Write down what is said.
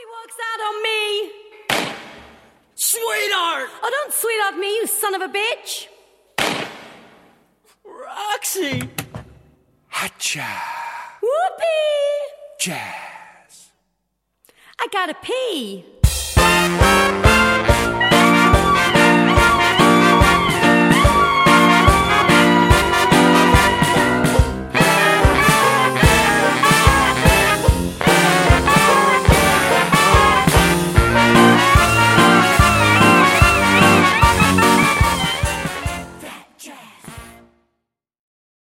walks out on me. Sweetheart! Oh, don't sweetheart me, you son of a bitch. Roxy! Hacha. Whoopee! Jazz. I gotta pee.